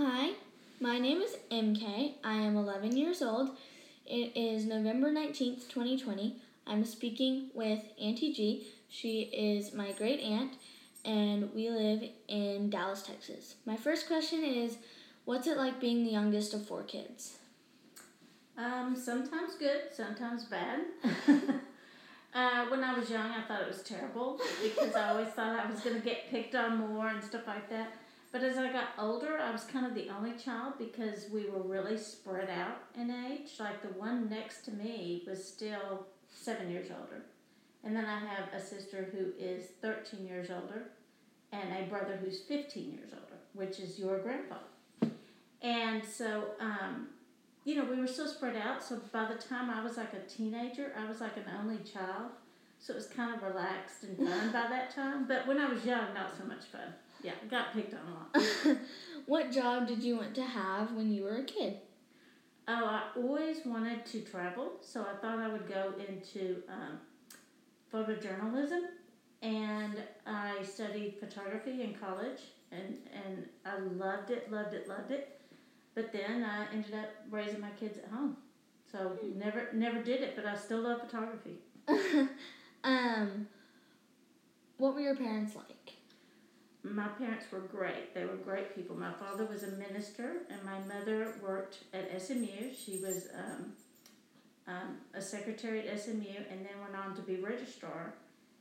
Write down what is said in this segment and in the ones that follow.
Hi, my name is MK. I am 11 years old. It is November 19th, 2020. I'm speaking with Auntie G. She is my great aunt, and we live in Dallas, Texas. My first question is, what's it like being the youngest of 4 kids? Sometimes good, sometimes bad. When I was young, I thought it was terrible because I always thought I was going to get picked on more and stuff like that. But as I got older, I was kind of the only child because we were really spread out in age. Like the one next to me was still 7 years older. And then I have a sister who is 13 years older and a brother who's 15 years older, which is your grandfather. And so, we were so spread out. So by the time I was like a teenager, I was like an only child. So it was kind of relaxed and fun by that time. But when I was young, not so much fun. Yeah, got picked on a lot. What job did you want to have when you were a kid? Oh, I always wanted to travel. So I thought I would go into photojournalism. And I studied photography in college. And I loved it. But then I ended up raising my kids at home. So never did it, but I still love photography. What were your parents like? My parents were great. They were great people. My father was a minister, and my mother worked at SMU. She was a secretary at SMU, and then went on to be registrar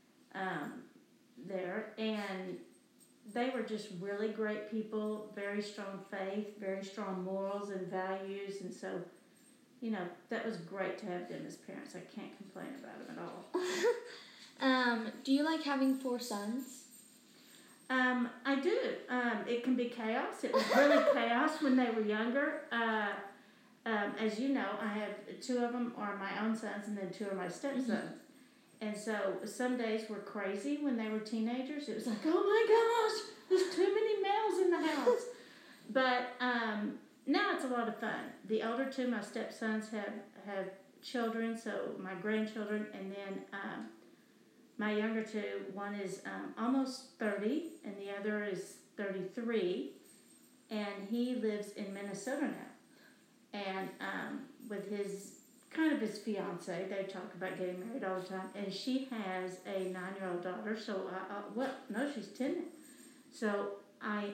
there. And they were just really great people, very strong faith, very strong morals and values. And so, that was great to have them as parents. I can't complain about them at all. Do you like having 4 sons? I do. It can be chaos. It was really chaos when they were younger. As you know, I have 2 of them are my own sons and then 2 are my stepsons. Mm-hmm. And so some days were crazy when they were teenagers. It was like, oh my gosh, there's too many males in the house. But now it's a lot of fun. The older 2, my stepsons, have children, so my grandchildren, and then my younger 2, one is almost 30, and the other is 33, and he lives in Minnesota now. And with his fiance, they talk about getting married all the time, and she has a 9-year-old daughter. So she's 10. So I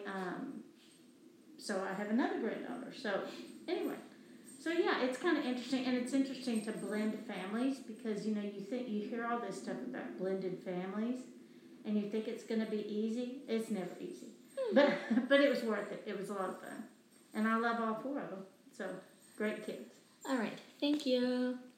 have another granddaughter. So anyway. So yeah, it's kind of interesting, and it's interesting to blend families because you hear all this stuff about blended families, and you think it's going to be easy. It's never easy, but it was worth it. It was a lot of fun, and I love all 4 of them. So great kids. All right, thank you.